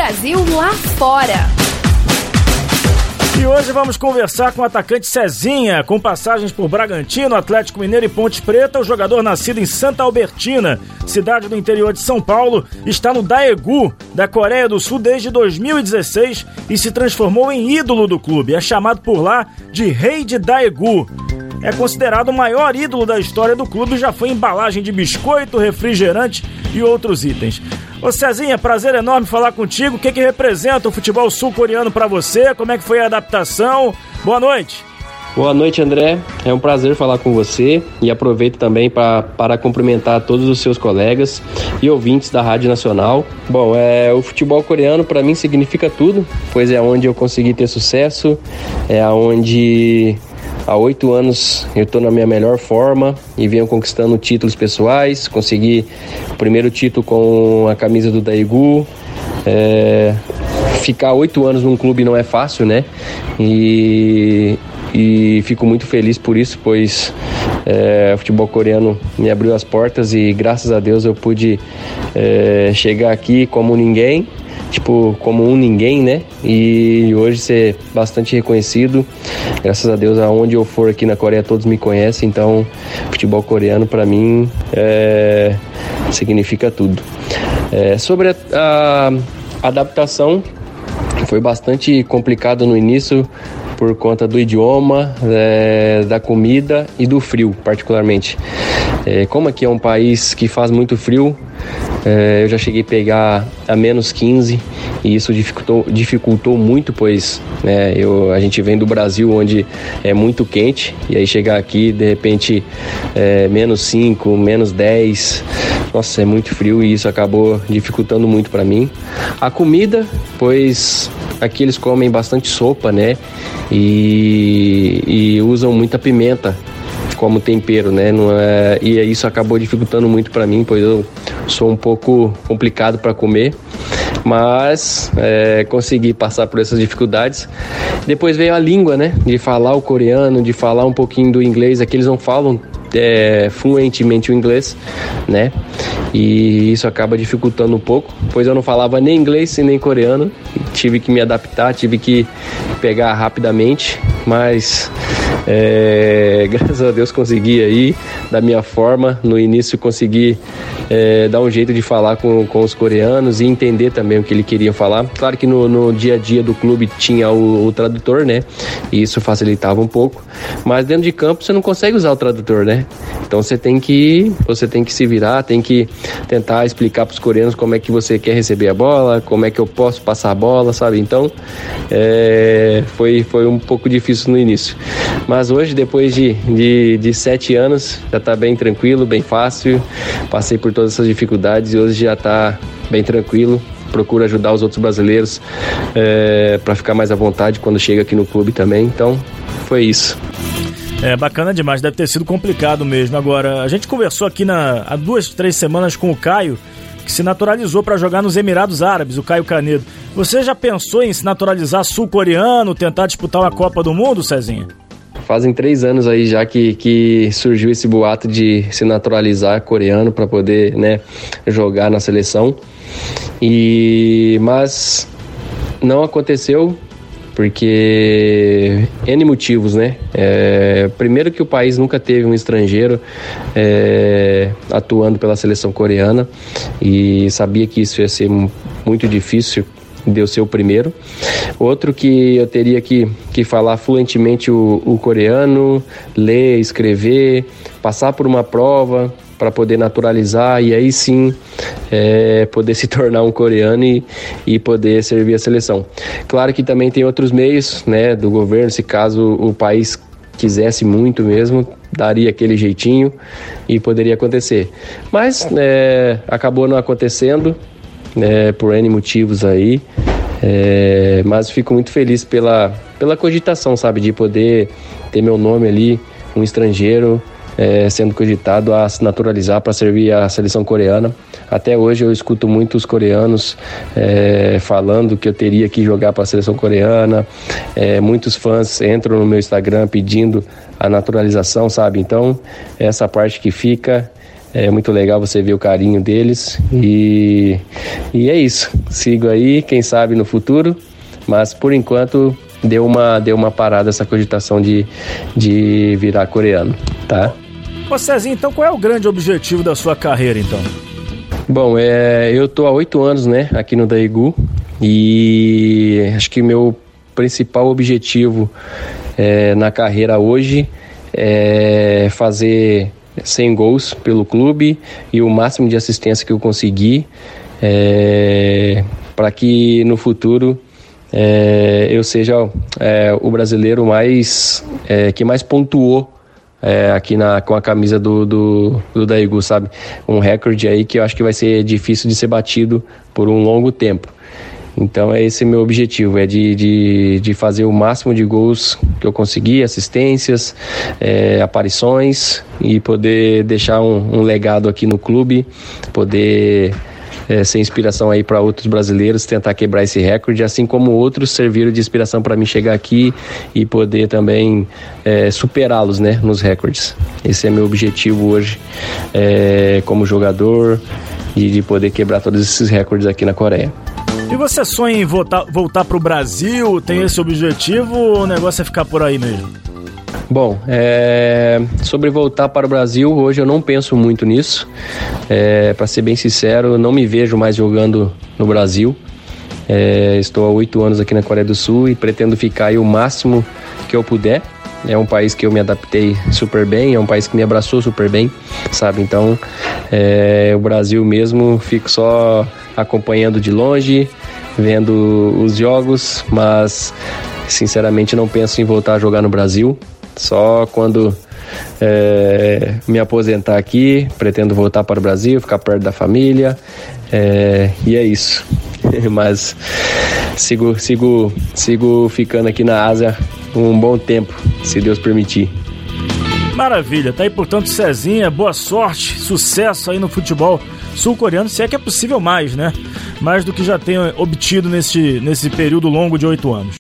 Brasil lá fora. E hoje vamos conversar com o atacante Cezinha, com passagens por Bragantino, Atlético Mineiro e Ponte Preta. O jogador nascido em Santa Albertina, cidade do interior de São Paulo, está no Daegu, da Coreia do Sul, desde 2016 e se transformou em ídolo do clube. É chamado por lá de Rei de Daegu. É considerado o maior ídolo da história do clube e já foi embalagem de biscoito, refrigerante e outros itens. Ô Cezinha, prazer enorme falar contigo. O que representa o futebol sul-coreano pra você? Como é que foi a adaptação? Boa noite. Boa noite, André. É um prazer falar com você e aproveito também para cumprimentar todos os seus colegas e ouvintes da Rádio Nacional. Bom, o futebol coreano para mim significa tudo, pois é onde eu consegui ter sucesso, é onde há 8 anos eu estou na minha melhor forma e venho conquistando títulos pessoais. Consegui o primeiro título com a camisa do Daegu. Ficar 8 anos num clube não é fácil, né? E fico muito feliz por isso, pois o futebol coreano me abriu as portas e graças a Deus eu pude chegar aqui como ninguém. Como um ninguém, né? E hoje ser bastante reconhecido. Graças a Deus, aonde eu for aqui na Coreia, todos me conhecem. Então, futebol coreano, para mim, significa tudo. Sobre a adaptação, foi bastante complicado no início, por conta do idioma, da comida e do frio, particularmente. Como aqui é um país que faz muito frio, eu já cheguei a pegar a menos 15 e isso dificultou muito, pois a gente vem do Brasil, onde é muito quente, e aí chegar aqui, de repente, menos 5, menos 10, nossa, é muito frio e isso acabou dificultando muito para mim. A comida, pois aqui eles comem bastante sopa, né? E usam muita pimenta como tempero, né? E isso acabou dificultando muito para mim, pois eu sou um pouco complicado para comer, mas consegui passar por essas dificuldades. Depois veio a língua, né? De falar o coreano, de falar um pouquinho do inglês. Aqui eles não falam fluentemente o inglês, né? E isso acaba dificultando um pouco, pois eu não falava nem inglês e nem coreano. Tive que me adaptar, tive que pegar rapidamente, mas graças a Deus consegui aí, da minha forma. No início consegui dar um jeito de falar com os coreanos e entender também o que eles queriam falar. Claro que no dia a dia do clube tinha o tradutor, né? E isso facilitava um pouco, mas dentro de campo você não consegue usar o tradutor, né? Então você tem que se virar, tem que tentar explicar para os coreanos como é que você quer receber a bola, como é que eu posso passar a bola, sabe? Então foi um pouco difícil no início, mas hoje, depois de 7 anos, já está bem tranquilo, bem fácil. Passei por todas essas dificuldades e hoje já está bem tranquilo. Procuro ajudar os outros brasileiros para ficar mais à vontade quando chega aqui no clube também. Então foi isso. Bacana demais, deve ter sido complicado mesmo. Agora, a gente conversou aqui há 2-3 semanas com o Caio, que se naturalizou para jogar nos Emirados Árabes, o Caio Canedo. Você já pensou em se naturalizar sul-coreano, tentar disputar uma Copa do Mundo, Cezinha? Fazem 3 anos aí já que surgiu esse boato de se naturalizar coreano para poder, né, jogar na seleção. Mas não aconteceu, porque N motivos, né? Primeiro que o país nunca teve um estrangeiro atuando pela seleção coreana e sabia que isso ia ser muito difícil de eu ser o primeiro. Outro que eu teria que falar fluentemente o coreano, ler, escrever, passar por uma prova para poder naturalizar e aí sim poder se tornar um coreano e poder servir a seleção. Claro que também tem outros meios, né, do governo, se caso o país quisesse muito mesmo, daria aquele jeitinho e poderia acontecer. Mas acabou não acontecendo, por N motivos aí, mas fico muito feliz pela cogitação, sabe, de poder ter meu nome ali, um estrangeiro, sendo cogitado a se naturalizar para servir a seleção coreana. Até hoje eu escuto muitos coreanos falando que eu teria que jogar para a seleção coreana. Muitos fãs entram no meu Instagram pedindo a naturalização, sabe? Então, essa parte que fica É muito legal você ver o carinho deles e é isso. Sigo aí, quem sabe no futuro, mas por enquanto deu uma parada essa cogitação de virar coreano, tá? Ô Cezinha, então qual é o grande objetivo da sua carreira, então? Bom, eu tô há 8 anos, né, aqui no Daegu, e acho que meu principal objetivo na carreira hoje é fazer 100 gols pelo clube e o máximo de assistência que eu conseguir, para que no futuro eu seja o brasileiro que mais pontuou aqui com a camisa do Daegu, sabe? Um recorde aí que eu acho que vai ser difícil de ser batido por um longo tempo. Então esse é meu objetivo, de fazer o máximo de gols que eu conseguir, assistências, aparições, e poder deixar um legado aqui no clube, poder ser inspiração aí para outros brasileiros, tentar quebrar esse recorde, assim como outros serviram de inspiração para mim chegar aqui e poder também superá-los, né, nos recordes. Esse é meu objetivo hoje como jogador, e de poder quebrar todos esses recordes aqui na Coreia. E você sonha em voltar para o Brasil? Tem esse objetivo ou o negócio é ficar por aí mesmo? Bom, sobre voltar para o Brasil, hoje eu não penso muito nisso. Para ser bem sincero, não me vejo mais jogando no Brasil. Estou há 8 anos aqui na Coreia do Sul e pretendo ficar aí o máximo que eu puder. É um país que eu me adaptei super bem, é um país que me abraçou super bem, sabe? Então, o Brasil mesmo, fico só acompanhando de longe, vendo os jogos, mas sinceramente não penso em voltar a jogar no Brasil. Só quando me aposentar aqui, pretendo voltar para o Brasil, ficar perto da família, e é isso. Mas sigo ficando aqui na Ásia um bom tempo, se Deus permitir. Maravilha, tá aí portanto Cezinha, boa sorte, sucesso aí no futebol sul-coreano, se é que é possível mais, né? Mais do que já tem obtido nesse período longo de 8 anos.